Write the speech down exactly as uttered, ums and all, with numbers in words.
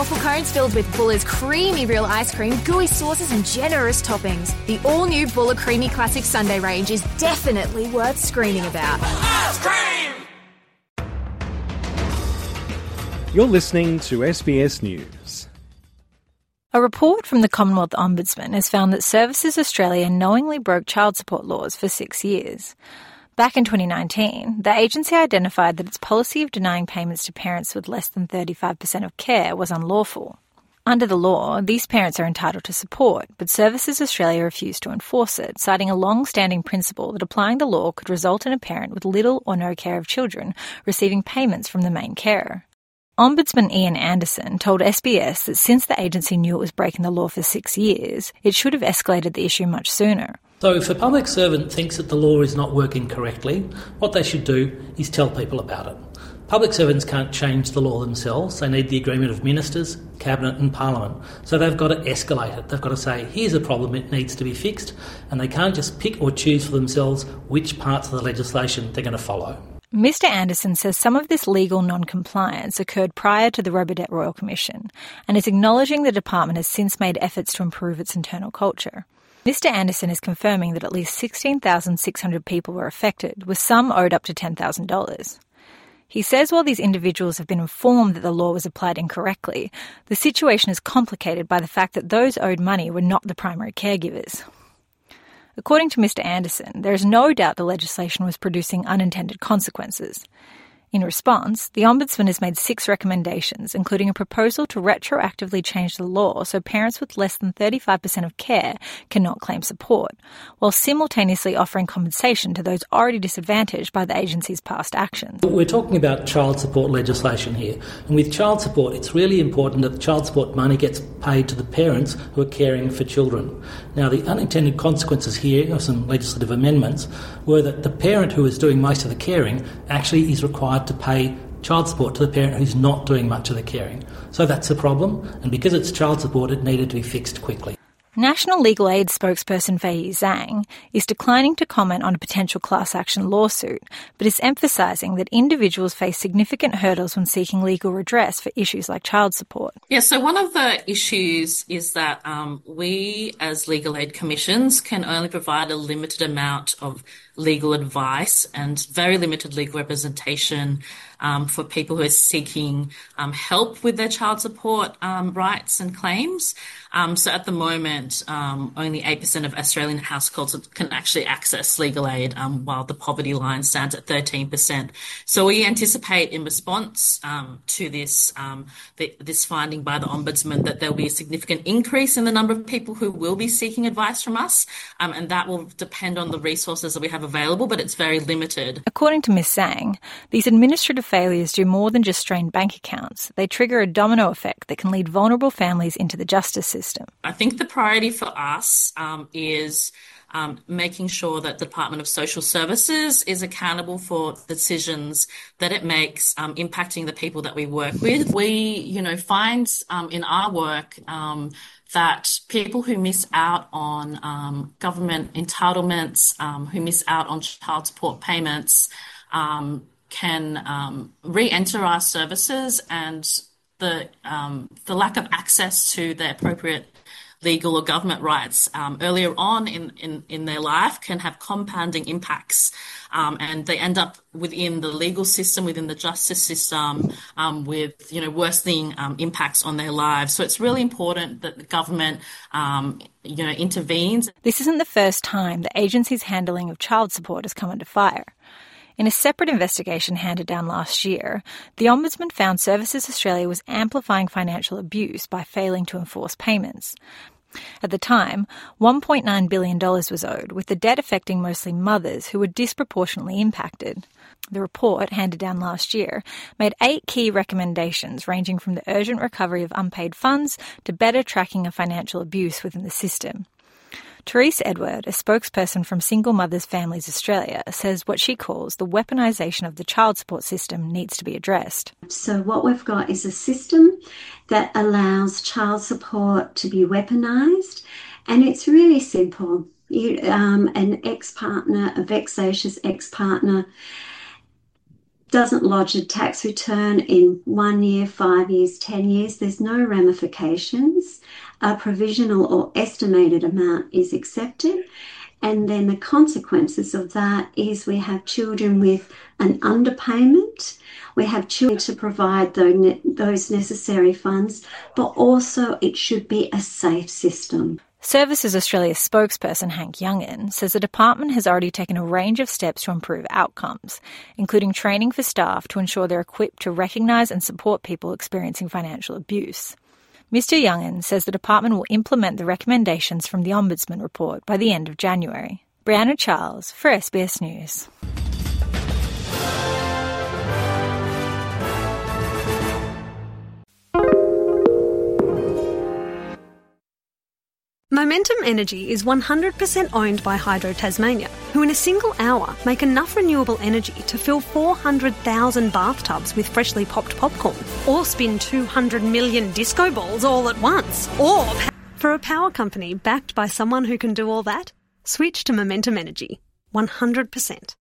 waffle cones filled with Buller's creamy real ice cream, gooey sauces and generous toppings. The all-new Buller Creamy Classic Sundae range is definitely worth screaming about. Ice cream! You're listening to S B S News. A report from the Commonwealth Ombudsman has found that Services Australia knowingly broke child support laws for six years. Back in twenty nineteen, the agency identified that its policy of denying payments to parents with less than thirty-five percent of care was unlawful. Under the law, these parents are entitled to support, but Services Australia refused to enforce it, citing a long-standing principle that applying the law could result in a parent with little or no care of children receiving payments from the main carer. Ombudsman Ian Anderson told S B S that since the agency knew it was breaking the law for six years, it should have escalated the issue much sooner. So if a public servant thinks that the law is not working correctly, what they should do is tell people about it. Public servants can't change the law themselves. They need the agreement of ministers, cabinet and parliament. So they've got to escalate it. They've got to say, here's a problem, it needs to be fixed. And they can't just pick or choose for themselves which parts of the legislation they're going to follow. Mister Anderson says some of this legal non-compliance occurred prior to the Robodebt Royal Commission and is acknowledging the department has since made efforts to improve its internal culture. Mister Anderson is confirming that at least sixteen thousand six hundred people were affected, with some owed up to ten thousand dollars. He says while these individuals have been informed that the law was applied incorrectly, the situation is complicated by the fact that those owed money were not the primary caregivers. According to Mister Anderson, there is no doubt the legislation was producing unintended consequences. In response, the Ombudsman has made six recommendations, including a proposal to retroactively change the law so parents with less than thirty-five percent of care cannot claim support, while simultaneously offering compensation to those already disadvantaged by the agency's past actions. We're talking about child support legislation here, and with child support it's really important that the child support money gets paid to the parents who are caring for children. Now the unintended consequences here of some legislative amendments were that the parent who is doing most of the caring actually is required to pay child support to the parent who's not doing much of the caring. So that's a problem, and because it's child support, it needed to be fixed quickly. National Legal Aid spokesperson Fei Zhang is declining to comment on a potential class action lawsuit, but is emphasising that individuals face significant hurdles when seeking legal redress for issues like child support. Yeah, so one of the issues is that um, we as legal aid commissions can only provide a limited amount of legal advice and very limited legal representation um, for people who are seeking um, help with their child support um, rights and claims. Um, so at the moment, um, only eight percent of Australian households can actually access legal aid, um, while the poverty line stands at thirteen percent. So we anticipate in response um, to this um, the, this finding by the Ombudsman that there will be a significant increase in the number of people who will be seeking advice from us, um, and that will depend on the resources that we have available, but it's very limited. According to Miz Zhang, these administrative failures do more than just strain bank accounts. They trigger a domino effect that can lead vulnerable families into the justice system. I think the priority for us um, is um, making sure that the Department of Social Services is accountable for decisions that it makes um, impacting the people that we work with. We, you know, find um, in our work um, that people who miss out on um, government entitlements, um, who miss out on child support payments, um, can um, re-enter our services, and the um, the lack of access to the appropriate legal or government rights um, earlier on in, in, in their life can have compounding impacts, um, and they end up within the legal system, within the justice system, um, with you know worsening um, impacts on their lives. So it's really important that the government um, you know intervenes. This isn't the first time the agency's handling of child support has come under fire. In a separate investigation handed down last year, the Ombudsman found Services Australia was amplifying financial abuse by failing to enforce payments. At the time, one point nine billion dollars was owed, with the debt affecting mostly mothers who were disproportionately impacted. The report, handed down last year, made eight key recommendations ranging from the urgent recovery of unpaid funds to better tracking of financial abuse within the system. Therese Edward, a spokesperson from Single Mothers Families Australia, says what she calls the weaponisation of the child support system needs to be addressed. So what we've got is a system that allows child support to be weaponised, and it's really simple. You, um, an ex-partner, a vexatious ex-partner, doesn't lodge a tax return in one year, five years, ten years, there's no ramifications. A provisional or estimated amount is accepted. And then the consequences of that is we have children with an underpayment. We have children to provide those necessary funds, but also it should be a safe system. Services Australia spokesperson Hank Youngin says the department has already taken a range of steps to improve outcomes, including training for staff to ensure they're equipped to recognise and support people experiencing financial abuse. Mister Youngin says the department will implement the recommendations from the Ombudsman report by the end of January. Brianna Charles for S B S News. Momentum Energy is one hundred percent owned by Hydro Tasmania, who in a single hour make enough renewable energy to fill four hundred thousand bathtubs with freshly popped popcorn, or spin two hundred million disco balls all at once. Or, for a power company backed by someone who can do all that, switch to Momentum Energy. one hundred percent.